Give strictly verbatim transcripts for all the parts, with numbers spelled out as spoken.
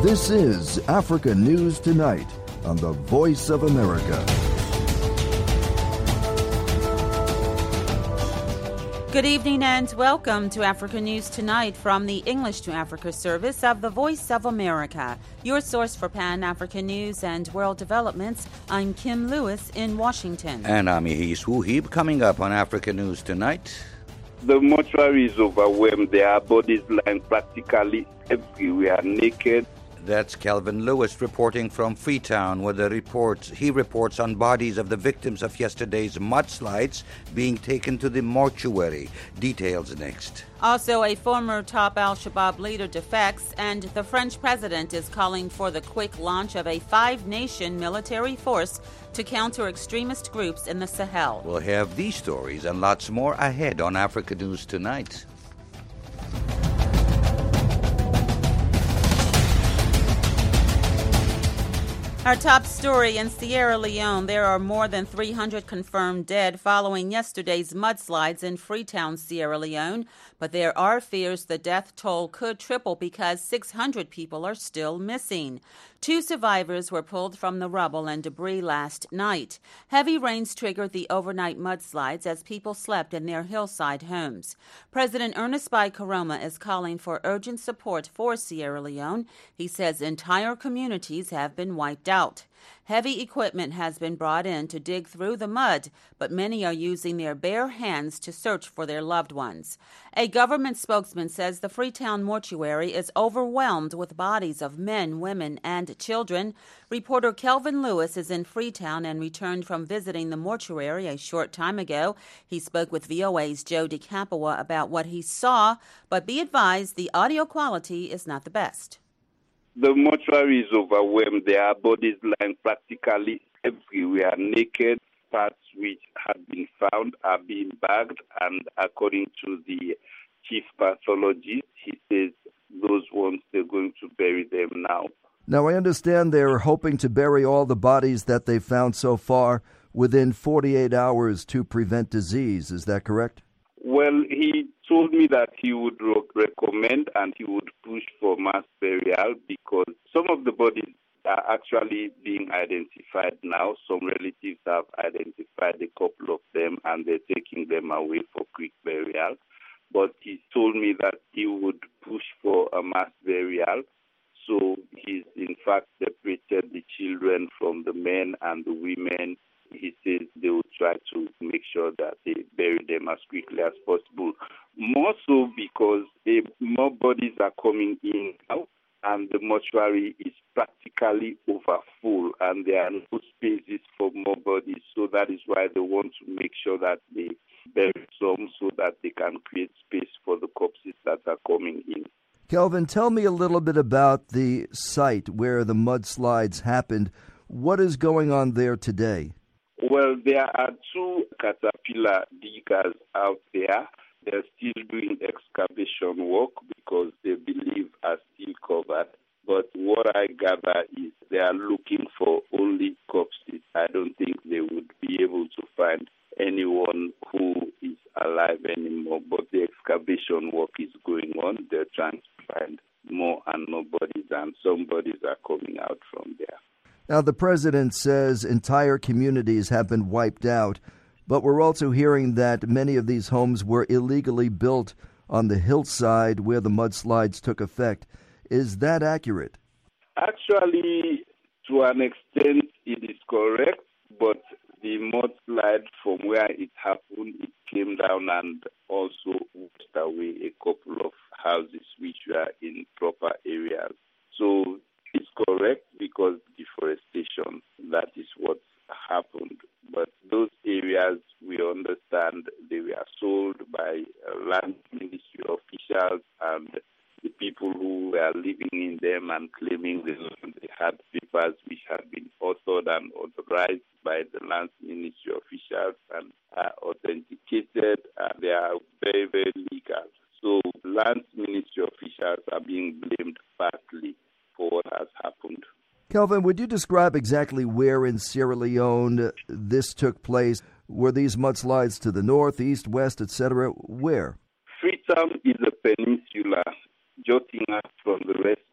This is Africa News Tonight on the Voice of America. Good evening and welcome to Africa News Tonight from the English to Africa service of the Voice of America, your source for Pan-African news and world developments. I'm Kim Lewis in Washington. And I'm Yehis Wuhib. Coming up on Africa News Tonight. The mortuary is overwhelmed. There are bodies lying practically everywhere, naked. That's Kelvin Lewis reporting from Freetown, where the reports, he reports on bodies of the victims of yesterday's mudslides being taken to the mortuary. Details next. Also, a former top al-Shabaab leader defects, and the French president is calling for the quick launch of a five-nation military force to counter extremist groups in the Sahel. We'll have these stories and lots more ahead on Africa News Tonight. Our top story in Sierra Leone, there are more than three hundred confirmed dead following yesterday's mudslides in Freetown, Sierra Leone. But there are fears the death toll could triple because six hundred people are still missing. Two survivors were pulled from the rubble and debris last night. Heavy rains triggered the overnight mudslides as people slept in their hillside homes. President Ernest Bai Koroma is calling for urgent support for Sierra Leone. He says entire communities have been wiped out. Heavy equipment has been brought in to dig through the mud, but many are using their bare hands to search for their loved ones. A government spokesman says the Freetown mortuary is overwhelmed with bodies of men, women, and children. Reporter Kelvin Lewis is in Freetown and returned from visiting the mortuary a short time ago. He spoke with V O A's Joe DeCampoa about what he saw, but be advised the audio quality is not the best. The mortuary is overwhelmed. There are bodies lying practically everywhere, naked. Parts which have been found are being bagged, and according to the chief pathologist, he says those ones, they're going to bury them now. Now, I understand they're hoping to bury all the bodies that they've found so far within forty-eight hours to prevent disease. Is that correct? Well, he told me that he would recommend and he would push for mass burial because some of the bodies are actually being identified now. Some relatives have identified a couple of them and they're taking them away for quick burial. But he told me that he would push for a mass burial. So he's in fact separated the children from the men and the women. He says they will try to make sure that they bury them as quickly as possible. More so because eh, more bodies are coming in now, and the mortuary is practically over full, and there are no spaces for more bodies. So that is why they want to make sure that they bury some so that they can create space for the corpses that are coming in. Kelvin, tell me a little bit about the site where the mudslides happened. What is going on there today? Well, there are two caterpillar diggers out there. They're still doing excavation work because they believe are still covered. But what I gather is they are looking for only corpses. I don't think they would be able to find anyone who is alive anymore. But the excavation work is going on. They're trying to find more and more bodies, and some bodies are coming out from there. Now, the president says entire communities have been wiped out, but we're also hearing that many of these homes were illegally built on the hillside where the mudslides took effect. Is that accurate? Actually, to an extent, it is correct, but the mudslide from where it happened, it came down and also washed away a couple of houses which were in proper areas. So it's correct because deforestation, that is what happened. But those areas, we understand they were sold by uh, land ministry officials, and the people who were living in them and claiming the land, they had papers which had been authored and authorized by the land ministry officials and are authenticated, and they are very, very legal. So land ministry officials are being blamed partly for what has happened. Kelvin, would you describe exactly where in Sierra Leone this took place? Were these mudslides to the north, east, west, et cetera? Where? Freetown is a peninsula jutting out from the rest of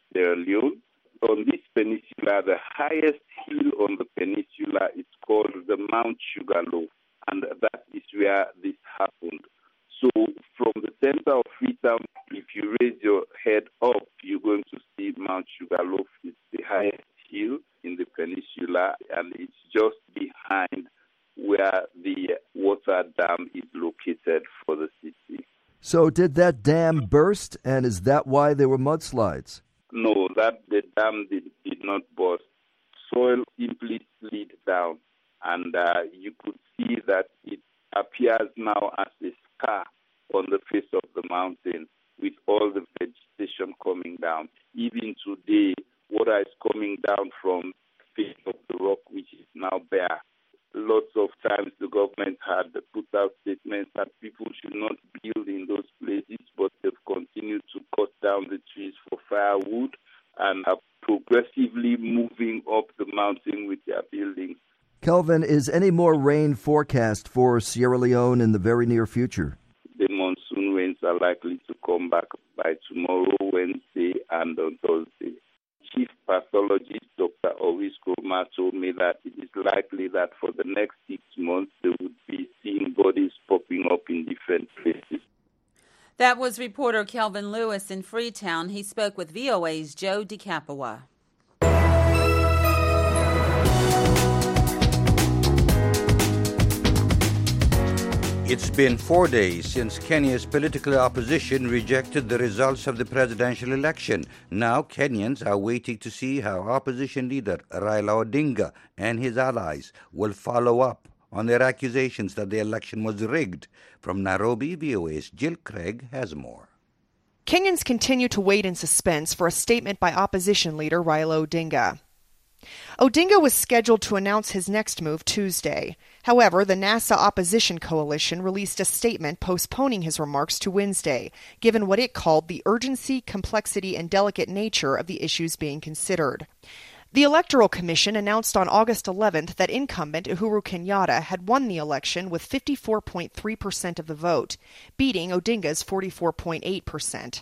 Sierra Leone. On this peninsula, the highest hill on the peninsula is called the Mount Sugarloaf, and that is where this happened. So from the center of Freetown, if you raise your head up, you're going to see Mount Sugarloaf. It's the highest hill in the peninsula, and it's just behind where the water dam is located for the city. So did that dam burst, and is that why there were mudslides? No, that the dam did, did not burst. Soil simply slid down, and uh, you could see that it appears now as a scar on the face of the mountain with all the vegetation coming down. Even today, water is coming down from the face of the rock, which is now bare. Lots of times the government had put out statements that people should not build in those places, but they've continued to cut down the trees for firewood and are progressively moving up the mountain with their buildings. Kelvin, is any more rain forecast for Sierra Leone in the very near future? The monsoon rains are likely to come back by tomorrow, Wednesday, and on Thursday. Chief pathologist Doctor Oris Kroma told me that it is likely that for the next six months they would be seeing bodies popping up in different places. That was reporter Kelvin Lewis in Freetown. He spoke with V O A's Joe DeCapua. It's been four days since Kenya's political opposition rejected the results of the presidential election. Now Kenyans are waiting to see how opposition leader Raila Odinga and his allies will follow up on their accusations that the election was rigged. From Nairobi, V O A's Jill Craig has more. Kenyans continue to wait in suspense for a statement by opposition leader Raila Odinga. Odinga was scheduled to announce his next move Tuesday. However, the NASA Opposition Coalition released a statement postponing his remarks to Wednesday, given what it called the urgency, complexity, and delicate nature of the issues being considered. The Electoral Commission announced on August eleventh that incumbent Uhuru Kenyatta had won the election with fifty-four point three percent of the vote, beating Odinga's forty-four point eight percent.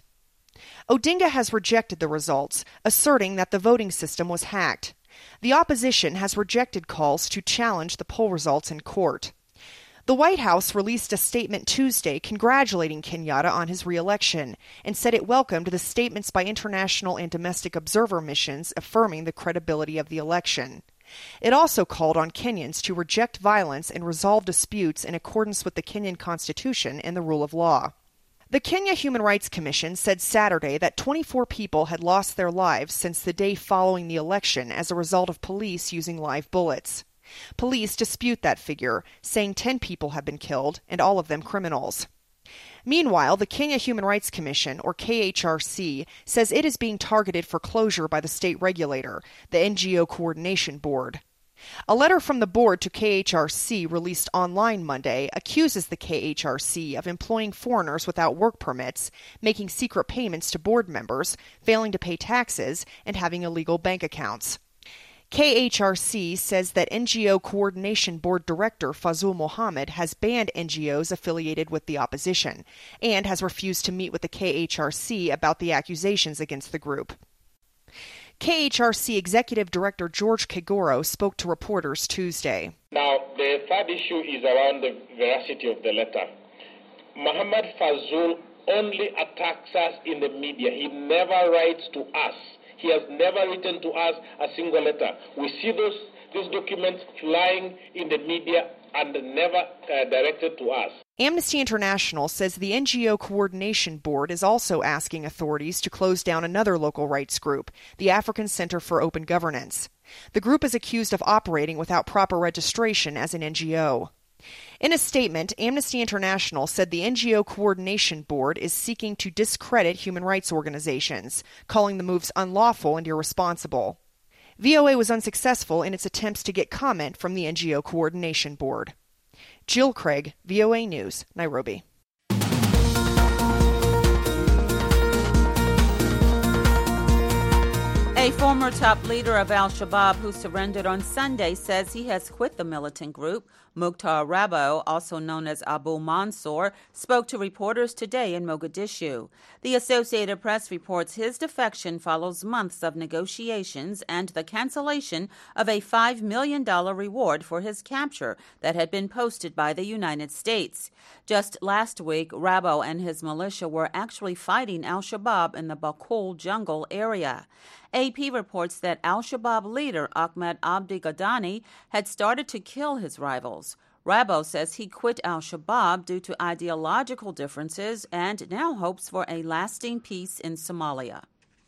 Odinga has rejected the results, asserting that the voting system was hacked. The opposition has rejected calls to challenge the poll results in court. The White House released a statement Tuesday congratulating Kenyatta on his re-election and said it welcomed the statements by international and domestic observer missions affirming the credibility of the election. It also called on Kenyans to reject violence and resolve disputes in accordance with the Kenyan Constitution and the rule of law. The Kenya Human Rights Commission said Saturday that twenty-four people had lost their lives since the day following the election as a result of police using live bullets. Police dispute that figure, saying ten people have been killed, and all of them criminals. Meanwhile, the Kenya Human Rights Commission, or K H R C, says it is being targeted for closure by the state regulator, the N G O Coordination Board. A letter from the board to K H R C released online Monday accuses the K H R C of employing foreigners without work permits, making secret payments to board members, failing to pay taxes, and having illegal bank accounts. K H R C says that N G O Coordination Board Director Fazul Mohammed has banned N G Os affiliated with the opposition and has refused to meet with the K H R C about the accusations against the group. K H R C Executive Director George Kegoro spoke to reporters Tuesday. Now, the third issue is around the veracity of the letter. Mohammed Fazul only attacks us in the media. He never writes to us. He has never written to us a single letter. We see those these documents flying in the media and never uh, directed to us. Amnesty International says the N G O Coordination Board is also asking authorities to close down another local rights group, the African Center for Open Governance. The group is accused of operating without proper registration as an N G O. In a statement, Amnesty International said the N G O Coordination Board is seeking to discredit human rights organizations, calling the moves unlawful and irresponsible. V O A was unsuccessful in its attempts to get comment from the N G O Coordination Board. Jill Craig, V O A News, Nairobi. A former top leader of al-Shabaab who surrendered on Sunday says he has quit the militant group. Mukhtar Rabo, also known as Abu Mansour, spoke to reporters today in Mogadishu. The Associated Press reports his defection follows months of negotiations and the cancellation of a five million dollars reward for his capture that had been posted by the United States. Just last week, Rabo and his militia were actually fighting al-Shabaab in the Bakul jungle area. A P reports that al-Shabaab leader Ahmed Abdi Ghadani had started to kill his rivals. Rabo says he quit al-Shabaab due to ideological differences and now hopes for a lasting peace in Somalia.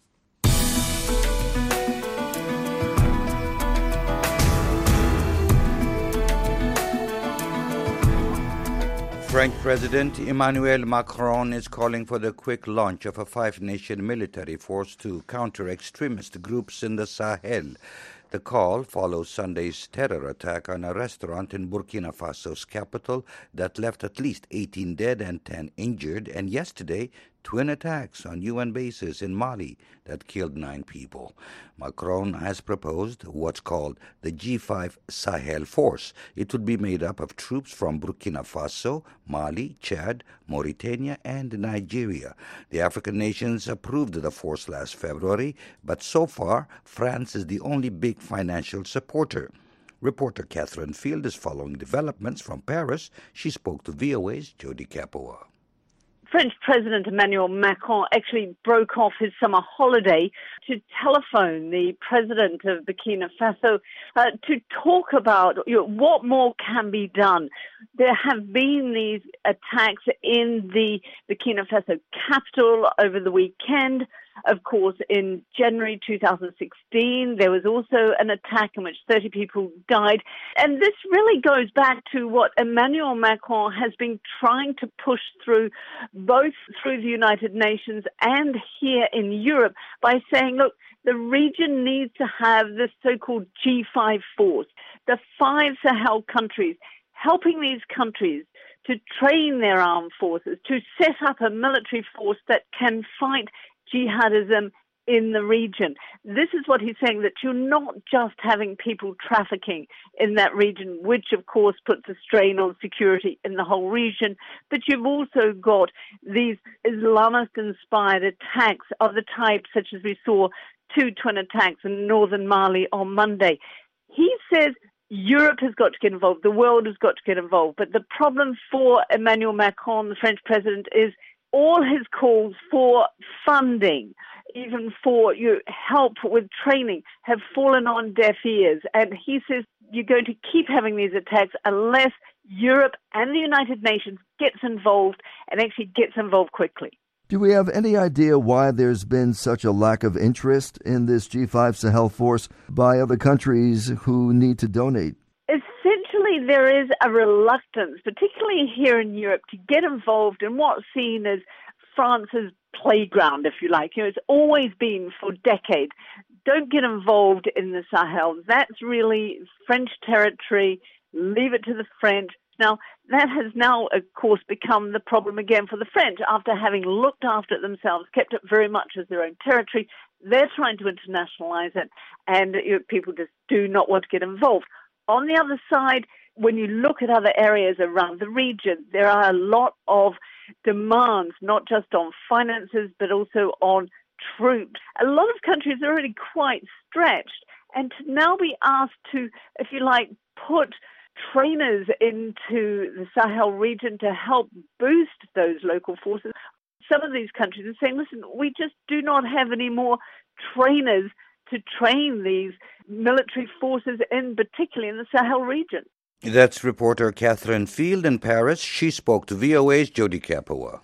French President Emmanuel Macron is calling for the quick launch of a five-nation military force to counter extremist groups in the Sahel. The call follows Sunday's terror attack on a restaurant in Burkina Faso's capital that left at least eighteen dead and ten injured, and yesterday, twin attacks on U N bases in Mali that killed nine people. Macron has proposed what's called the G five Sahel Force. It would be made up of troops from Burkina Faso, Mali, Chad, Mauritania, and Nigeria. The African nations approved the force last February, but so far, France is the only big financial supporter. Reporter Catherine Field is following developments from Paris. She spoke to V O A's Jody Capua. French President Emmanuel Macron actually broke off his summer holiday to telephone the president of Burkina Faso uh, to talk about you know, what more can be done. There have been these attacks in the Burkina Faso capital over the weekend. Of course, in January two thousand sixteen, there was also an attack in which thirty people died. And this really goes back to what Emmanuel Macron has been trying to push through, both through the United Nations and here in Europe, by saying, look, the region needs to have this so-called G five force, the five Sahel countries, helping these countries to train their armed forces, to set up a military force that can fight jihadism in the region. This is what he's saying, that you're not just having people trafficking in that region, which of course puts a strain on security in the whole region, but you've also got these Islamist-inspired attacks of the type such as we saw two twin attacks in northern Mali on Monday. He says Europe has got to get involved, the world has got to get involved, but the problem for Emmanuel Macron, the French president, is all his calls for funding, even for you know, help with training, have fallen on deaf ears. And he says you're going to keep having these attacks unless Europe and the United Nations gets involved and actually gets involved quickly. Do we have any idea why there's been such a lack of interest in this G five Sahel force by other countries who need to donate? Essentially, there is a reluctance, particularly here in Europe, to get involved in what's seen as France's playground, if you like. You know, it's always been for decades. Don't get involved in the Sahel. That's really French territory. Leave it to the French. Now, that has now, of course, become the problem again for the French. After having looked after it themselves, kept it very much as their own territory, they're trying to internationalize it, and you know, people just do not want to get involved. On the other side, when you look at other areas around the region, there are a lot of demands, not just on finances, but also on troops. A lot of countries are already quite stretched, and to now be asked to, if you like, put trainers into the Sahel region to help boost those local forces. Some of these countries are saying, listen, we just do not have any more trainers to train these military forces, in particularly in the Sahel region. That's reporter Catherine Field in Paris. She spoke to V O A's Jody Capua.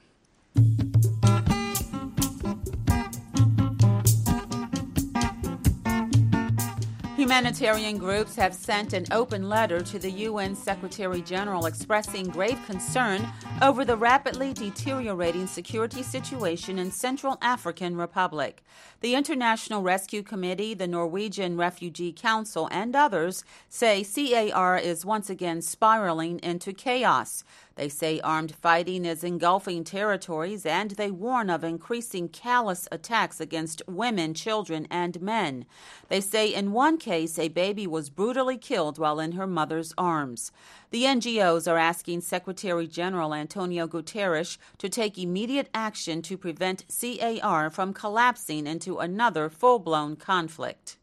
Humanitarian groups have sent an open letter to the U N Secretary-General expressing grave concern over the rapidly deteriorating security situation in Central African Republic. The International Rescue Committee, the Norwegian Refugee Council, and others say C A R is once again spiraling into chaos. They say armed fighting is engulfing territories, and they warn of increasing callous attacks against women, children, and men. They say in one case, a baby was brutally killed while in her mother's arms. The N G Os are asking Secretary General Antonio Guterres to take immediate action to prevent C A R from collapsing into another full-blown conflict.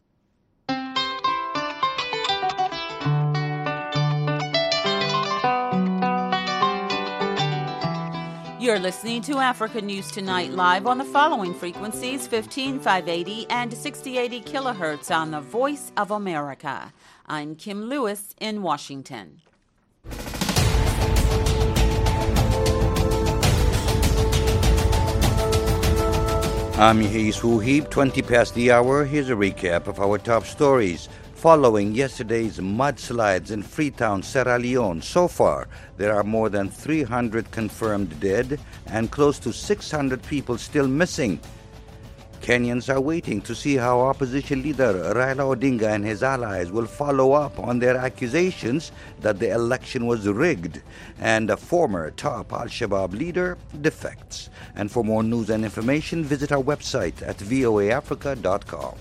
You're listening to Africa News Tonight live on the following frequencies, fifteen five eighty and sixty eighty kilohertz on the Voice of America. I'm Kim Lewis in Washington. I'm Hayes Wuheeb, twenty past the hour. Here's a recap of our top stories. Following yesterday's mudslides in Freetown, Sierra Leone, so far there are more than three hundred confirmed dead and close to six hundred people still missing. Kenyans are waiting to see how opposition leader Raila Odinga and his allies will follow up on their accusations that the election was rigged and a former top Al-Shabaab leader defects. And for more news and information, visit our website at v o a africa dot com.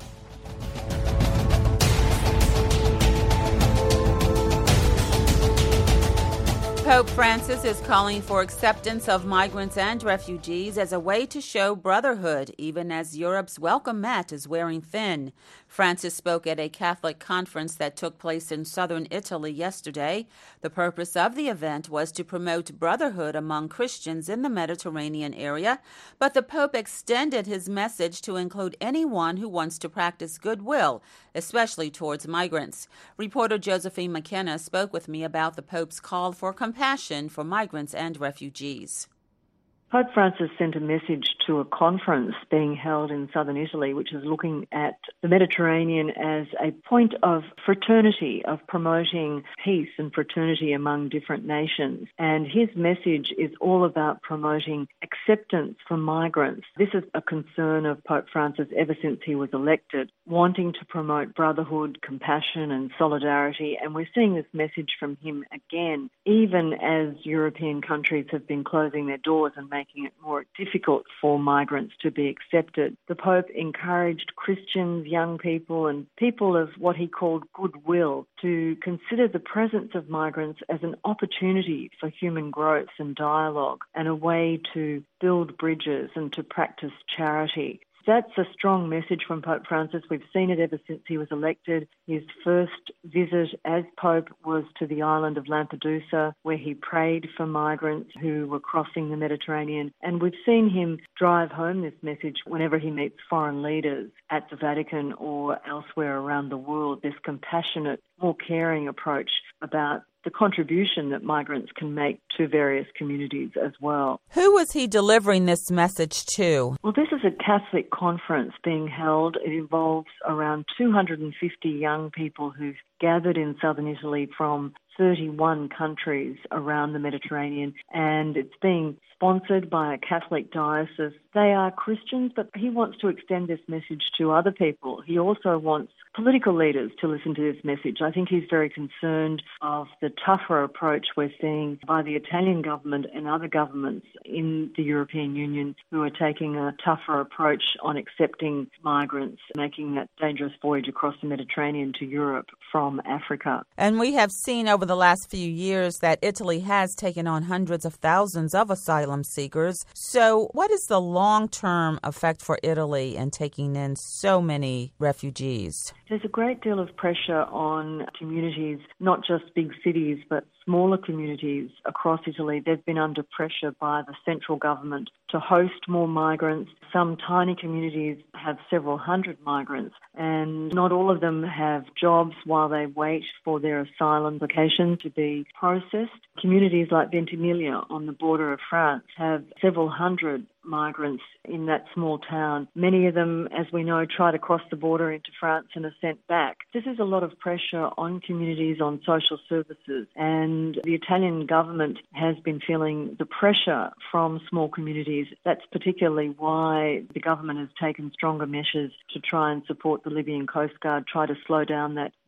Pope Francis is calling for acceptance of migrants and refugees as a way to show brotherhood, even as Europe's welcome mat is wearing thin. Francis spoke at a Catholic conference that took place in southern Italy yesterday. The purpose of the event was to promote brotherhood among Christians in the Mediterranean area, but the Pope extended his message to include anyone who wants to practice goodwill, especially towards migrants. Reporter Josephine McKenna spoke with me about the Pope's call for compassion for migrants and refugees. Pope Francis sent a message to a conference being held in southern Italy, which is looking at the Mediterranean as a point of fraternity, of promoting peace and fraternity among different nations. And his message is all about promoting acceptance for migrants. This is a concern of Pope Francis ever since he was elected, wanting to promote brotherhood, compassion and solidarity. And we're seeing this message from him again, even as European countries have been closing their doors and making it more difficult for migrants to be accepted. The Pope encouraged Christians, young people and people of what he called goodwill to consider the presence of migrants as an opportunity for human growth and dialogue and a way to build bridges and to practice charity. That's a strong message from Pope Francis. We've seen it ever since he was elected. His first visit as Pope was to the island of Lampedusa, where he prayed for migrants who were crossing the Mediterranean. And we've seen him drive home this message whenever he meets foreign leaders at the Vatican or elsewhere around the world, this compassionate, more caring approach about the contribution that migrants can make to various communities as well. Who was he delivering this message to? Well, this is a Catholic conference being held. It involves around two hundred fifty young people who've gathered in southern Italy from thirty-one countries around the Mediterranean, and it's being sponsored by a Catholic diocese. They are Christians, but he wants to extend this message to other people. He also wants political leaders to listen to this message. I think he's very concerned of the tougher approach we're seeing by the Italian government and other governments in the European Union who are taking a tougher approach on accepting migrants, making that dangerous voyage across the Mediterranean to Europe from Africa. And we have seen over the last few years that Italy has taken on hundreds of thousands of asylum seekers. So what is the long-term effect for Italy in taking in so many refugees? There's a great deal of pressure on communities, not just big cities, but smaller communities across Italy. They've been under pressure by the central government to host more migrants. Some tiny communities have several hundred migrants, and not all of them have jobs while they wait for their asylum application to be processed. Communities like Ventimiglia on the border of France have several hundred migrants in that small town. Many of them, as we know, try to cross the border into France and are sent back. This is a lot of pressure on communities, on social services, and the Italian government has been feeling the pressure from small communities. That's particularly why the government has taken stronger measures to try and support the Libyan Coast Guard, try to slow down that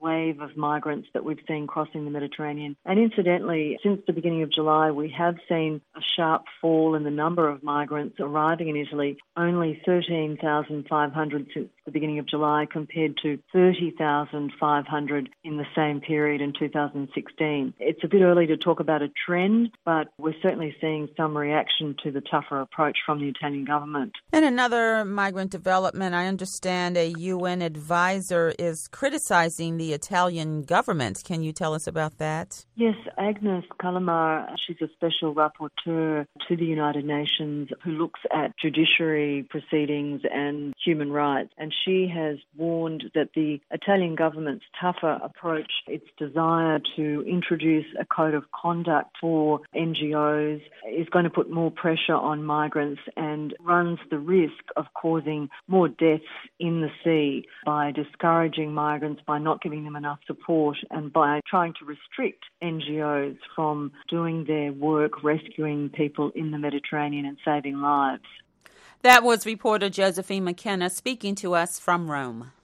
wave of migrants that we've seen crossing the Mediterranean. And incidentally, since the beginning of July, we have seen a sharp fall in the number of migrants arriving in Italy, only thirteen thousand five hundred since the beginning of July compared to thirty thousand five hundred in the same period in two thousand sixteen. It's a bit early to talk about a trend, but we're certainly seeing some reaction to the tougher approach from the Italian government. In another migrant development, I understand a U N advisor is criticizing the Italian government. Can you tell us about that? Yes, Agnes Calamar, she's a special rapporteur to the United Nations who looks at judiciary proceedings and human rights. And she has warned that the Italian government's tougher approach, its desire to introduce a code of conduct for N G Os, is going to put more pressure on migrants and runs the risk of causing more deaths in the sea by discouraging migrants, by not giving them enough support, and by trying to restrict N G Os from doing their work rescuing people in the Mediterranean and saving lives. That was reporter Josephine McKenna speaking to us from Rome.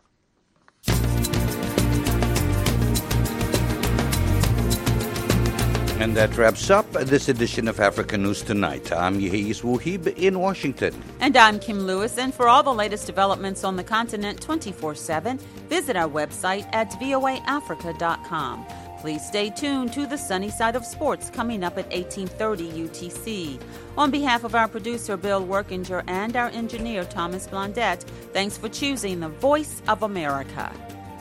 And that wraps up this edition of Africa News Tonight. I'm Yehis Wuhib in Washington. And I'm Kim Lewis. And for all the latest developments on the continent twenty-four seven, visit our website at v o a africa dot com. Please stay tuned to the Sunny Side of Sports coming up at eighteen thirty U T C. On behalf of our producer, Bill Workinger, and our engineer, Thomas Blondett, thanks for choosing the Voice of America.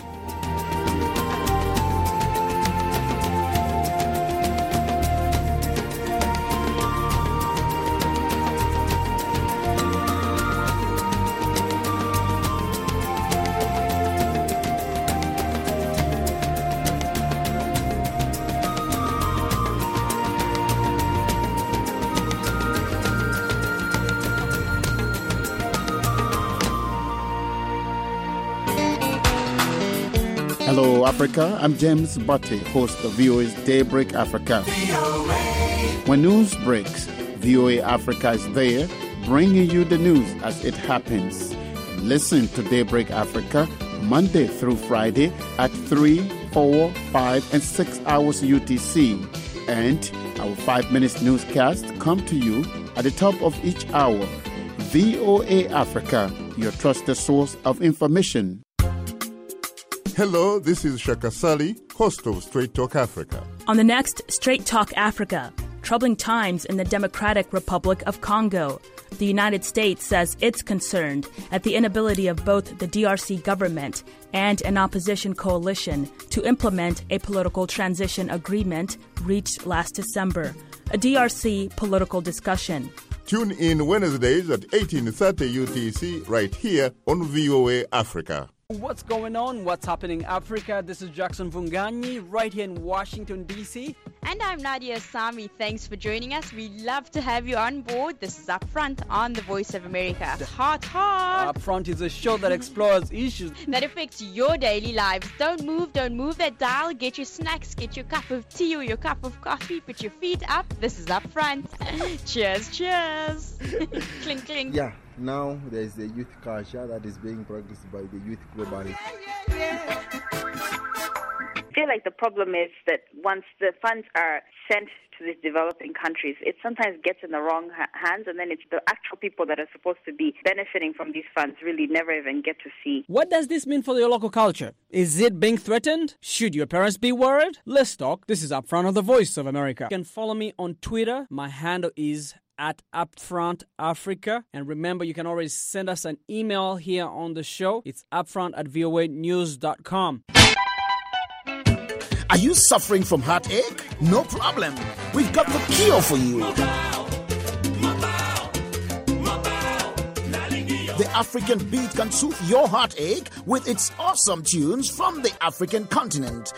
Hello, Africa. I'm James Butte, host of V O A's Daybreak Africa. When news breaks, V O A Africa is there, bringing you the news as it happens. Listen to Daybreak Africa Monday through Friday at three, four, five, and six hours U T C. And our five minutes newscast come to you at the top of each hour. V O A Africa, your trusted source of information. Hello, this is Shaka Sali, host of Straight Talk Africa. On the next Straight Talk Africa, troubling times in the Democratic Republic of Congo. The United States says it's concerned at the inability of both the D R C government and an opposition coalition to implement a political transition agreement reached last December. A D R C political discussion. Tune in Wednesdays at eighteen thirty U T C right here on V O A Africa. What's going on? What's happening in Africa? This is Jackson Vunganyi right here in Washington, D C. And I'm Nadia Sami. Thanks for joining us. We love to have you on board. This is Upfront on the Voice of America. Hot, hot. Upfront is a show that explores issues that affects your daily lives. Don't move, don't move that dial. Get your snacks, get your cup of tea or your cup of coffee. Put your feet up. This is Upfront. Cheers, cheers. Clink, clink. Yeah. Now there is the youth culture that is being practiced by the youth globally. I feel like the problem is that once the funds are sent to these developing countries, it sometimes gets in the wrong ha- hands, and then it's the actual people that are supposed to be benefiting from these funds really never even get to see. What does this mean for your local culture? Is it being threatened? Should your parents be worried? Let's talk. This is Upfront of the Voice of America. You can follow me on Twitter. My handle is at Upfront Africa. And remember, you can always send us an email here on the show. It's upfront at v o a news dot com. Are you suffering from heartache? No problem. We've got the cure for you. The African beat can soothe your heartache with its awesome tunes from the African continent.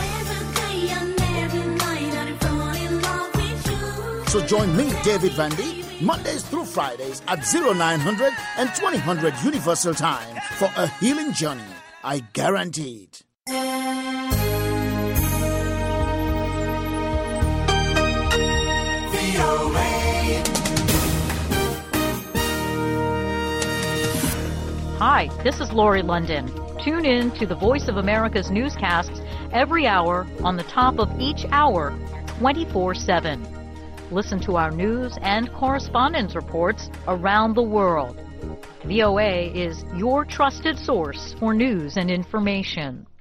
So join me, David Vandy, Mondays through Fridays at oh nine hundred and twenty hundred Universal Time for a healing journey. I guarantee it. Hi, this is Lori London. Tune in to the Voice of America's newscasts every hour on the top of each hour, twenty-four seven. Listen to our news and correspondence reports around the world. V O A is your trusted source for news and information.